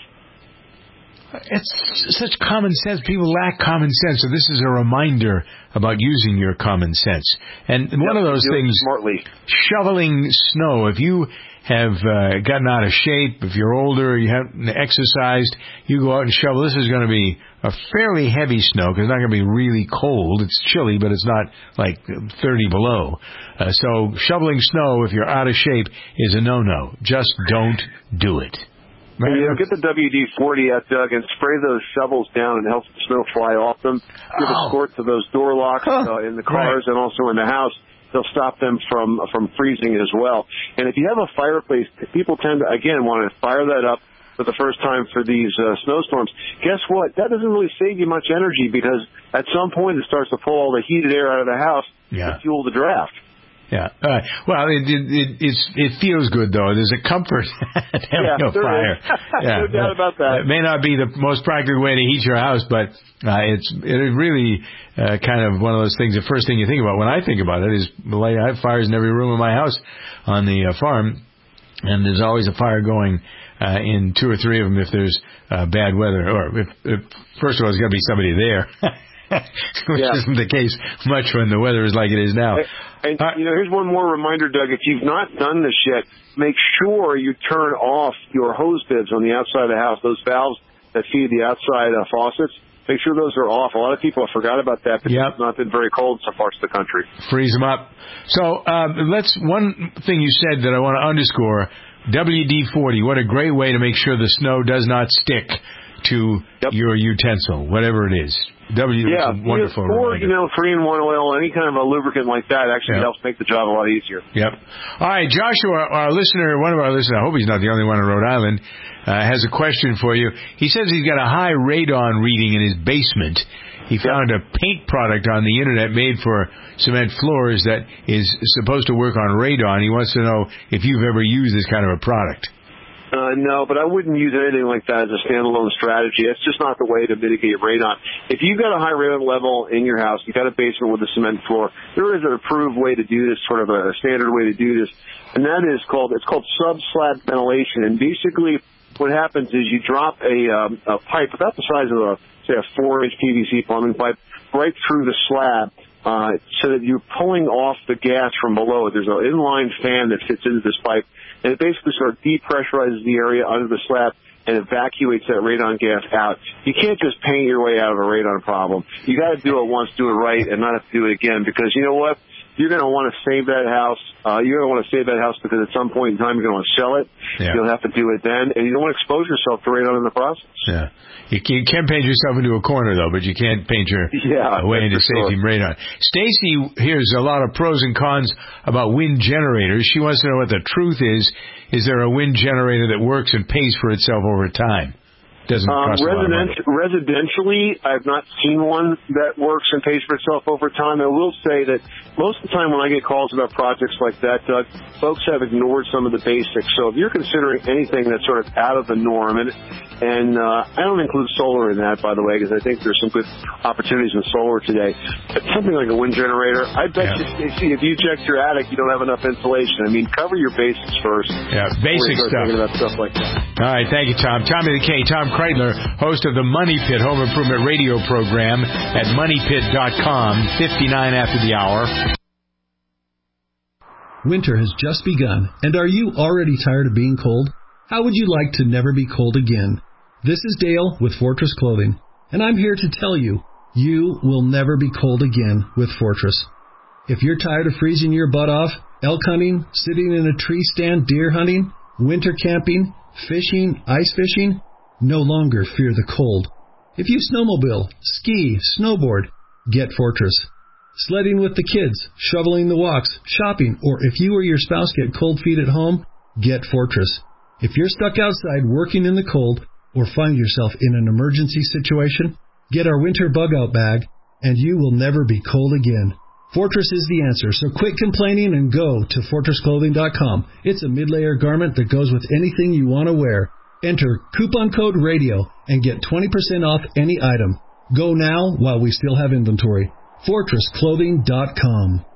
It's such common sense. People lack common sense, so this is a reminder about using your common sense. And one yep, of those things, smartly. shoveling snow, if you have uh, gotten out of shape, if you're older, you haven't exercised, you go out and shovel. This is going to be a fairly heavy snow, because it's not going to be really cold. It's chilly, but it's not like thirty below. Uh, so shoveling snow, if you're out of shape, is a no-no. Just don't do it. And, you know, get the W D forty out, Doug, and spray those shovels down and help the snow fly off them. Give oh. a squirt to those door locks uh, in the cars right. and also in the house. They'll stop them from from freezing as well. And if you have a fireplace, people tend to, again, want to fire that up for the first time for these uh, snowstorms. Guess what? That doesn't really save you much energy, because at some point it starts to pull all the heated air out of the house yeah. to fuel the draft. Yeah. Uh, well, it, it it it's, it feels good though. There's a comfort having yeah, no fire. Yeah, no doubt about that. It may not be the most practical way to heat your house, but uh, it's it really uh, kind of one of those things. The first thing you think about when I think about it is, like, I have fires in every room of my house on the uh, farm, and there's always a fire going uh, in two or three of them if there's uh, bad weather, or if, if first of all, there's got to be somebody there. Which yeah. isn't the case much when the weather is like it is now. And, and uh, you know, here's one more reminder, Doug. If you've not done this yet, make sure you turn off your hose bibs on the outside of the house. Those valves that feed the outside uh, faucets, make sure those are off. A lot of people have forgot about that because yep. it's not been very cold in some parts of the country. Freeze them up. So um, let's. One thing you said that I want to underscore: W D forty. What a great way to make sure the snow does not stick to yep. your utensil, whatever it is. W, yeah, wonderful. Or, you know, three in one oil, any kind of a lubricant like that actually yep. helps make the job a lot easier. Yep. All right, Joshua, our listener, one of our listeners, I hope he's not the only one in Rhode Island, uh, has a question for you. He says he's got a high radon reading in his basement. He found a paint product on the internet made for cement floors that is supposed to work on radon. He wants to know if you've ever used this kind of a product. Uh, no, but I wouldn't use anything like that as a standalone strategy. That's just not the way to mitigate radon. If you've got a high radon level in your house, you've got a basement with a cement floor, there is an approved way to do this, sort of a standard way to do this, and that is called, it's called sub-slab ventilation. And basically what happens is you drop a, um, a pipe about the size of a, say, a four-inch P V C plumbing pipe right through the slab, uh, so that you're pulling off the gas from below. There's an inline fan that fits into this pipe, and it basically sort of depressurizes the area under the slab and evacuates that radon gas out. You can't just paint your way out of a radon problem. You got to do it once, do it right, and not have to do it again, because you know what? You're going to want to save that house. Uh, you're going to want to save that house because at some point in time you're going to want to sell it. Yeah. You'll have to do it then, and you don't want to expose yourself to radon in the process. Yeah. You can, you can paint yourself into a corner, though, but you can't paint your yeah, way into safety sure. radon. Stacy hears a lot of pros and cons about wind generators. She wants to know what the truth is. Is there a wind generator that works and pays for itself over time? Doesn't cost um, a lot of money. Residentially, I've not seen one that works and pays for itself over time. I will say that most of the time when I get calls about projects like that, Doug, folks have ignored some of the basics. So if you're considering anything that's sort of out of the norm, and and uh, I don't include solar in that, by the way, because I think there's some good opportunities in solar today. But something like a wind generator, I bet yeah. you, see, if you checked your attic, you don't have enough insulation. I mean, cover your basics first. Yeah, basic stuff. Thinking about stuff like that. All right, thank you, Tom. Tommy the K, Tom Kreitler, host of the Money Pit Home Improvement Radio program at money pit dot com, fifty-nine after the hour. Winter has just begun, and are you already tired of being cold? How would you like to never be cold again? This is Dale with Fortress Clothing, and I'm here to tell you, you will never be cold again with Fortress. If you're tired of freezing your butt off, elk hunting, sitting in a tree stand deer hunting, winter camping, fishing, ice fishing, no longer fear the cold. If you snowmobile, ski, snowboard, get Fortress. Sledding with the kids, shoveling the walks, shopping, or if you or your spouse get cold feet at home, get Fortress. If you're stuck outside working in the cold or find yourself in an emergency situation, get our winter bug-out bag, and you will never be cold again. Fortress is the answer, so quit complaining and go to fortress clothing dot com. It's a mid-layer garment that goes with anything you want to wear. Enter coupon code RADIO and get twenty percent off any item. Go now while we still have inventory. fortress clothing dot com.